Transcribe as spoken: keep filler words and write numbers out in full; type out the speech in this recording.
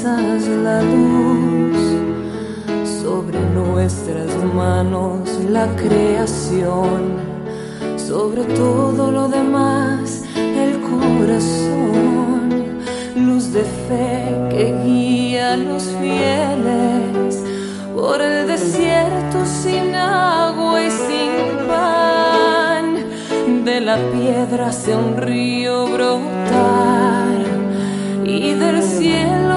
alzas la luz sobre nuestras manos, la creación, sobre todo lo demás, el corazón, luz de fe que guía a los fieles por el desierto sin agua y sin pan. De la piedra hace un río brotar y del cielo